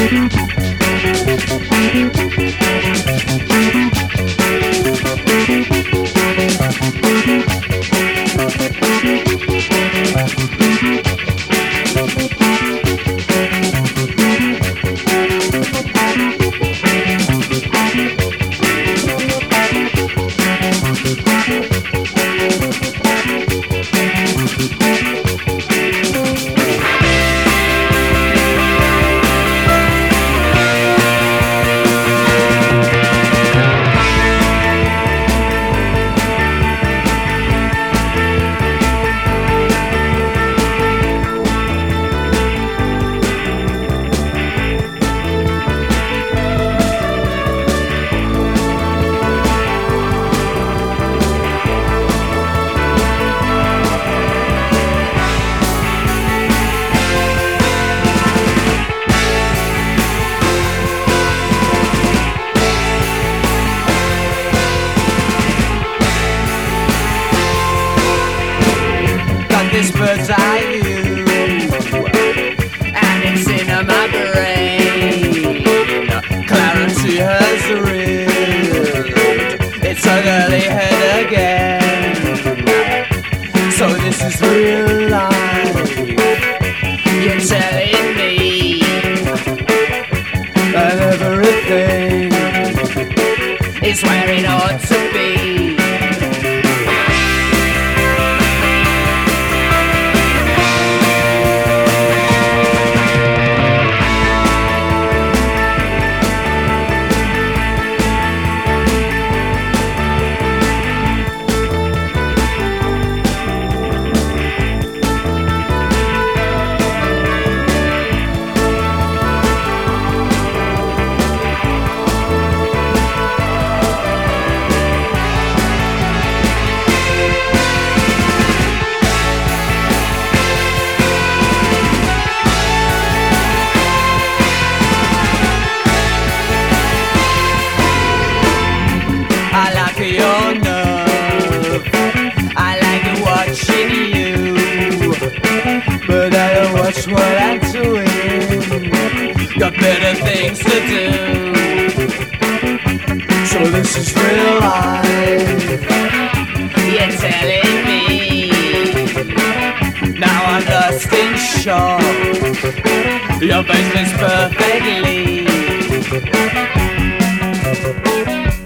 This bird's eye view, and it's in my brain. Clarity has reared its ugly head again. So this is real life. You're telling me that everything is where it ought to be. I like your nerve, I like watching you, but I don't watch what I'm doing. Got better things to do. So this is real life. You're telling me. Now I'm lost in shock. Your face fits perfectly.